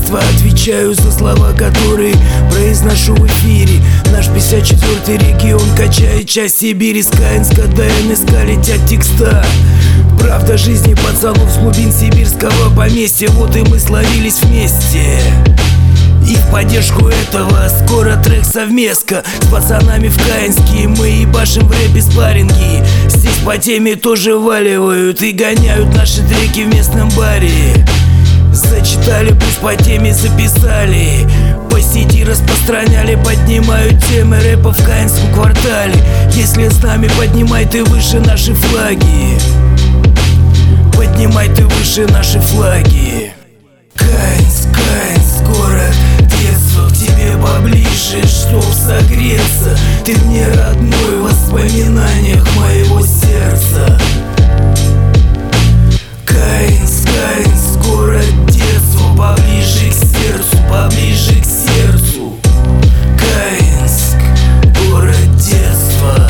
детства отвечаю за слова, которые произношу в эфире. Наш 54-й регион качает часть Сибири. С Каинска до НСК летят текста. Правда жизни пацанов с глубин сибирского поместья. Вот и мы словились вместе. И в поддержку этого скоро трек совместка с пацанами в Каинске. Мы ебашим в рэпе спарринги. Здесь по теме тоже валивают и гоняют наши треки в местном баре. Зачитали, плюс по теме записали, по сети распространяли, поднимают темы рэпа в Каинском квартале. Если с нами, поднимай ты выше наши флаги. Поднимай ты выше наши флаги. Каинск, Каинск, город детства, к тебе поближе, чтоб согреться. Ты мне родной в воспоминаниях моего сердца. Каинск, Каинск, город детства, поближе к сердцу, поближе к сердцу. Каинск, город детства.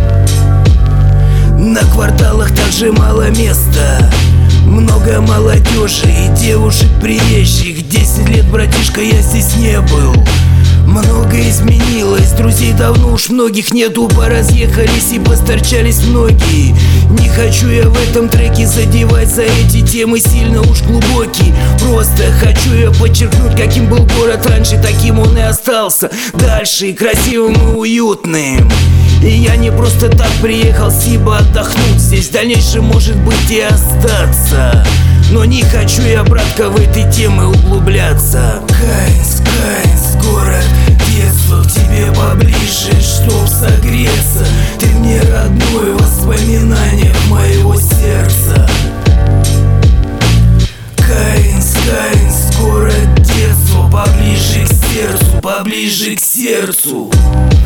На кварталах также мало места, много молодежи и девушек приезжих. 10 лет, братишка, я здесь не был. Много изменилось, друзей давно уж многих нету. Поразъехались и посторчались многие. Не хочу я в этом треке задевать за эти темы сильно уж глубокие. Просто хочу я подчеркнуть, каким был город раньше, таким он и остался дальше, красивым и уютным. И я не просто так приехал сиба отдохнуть. Здесь в дальнейшем может быть и остаться. Но не хочу я, братка, в этой темы углубляться. Каинск, Каинск, город детства, к тебе поближе, чтоб согреться. Ты мне родной в воспоминаниях моего сердца. Каинск, Каинск, город детства, поближе к сердцу, поближе к сердцу.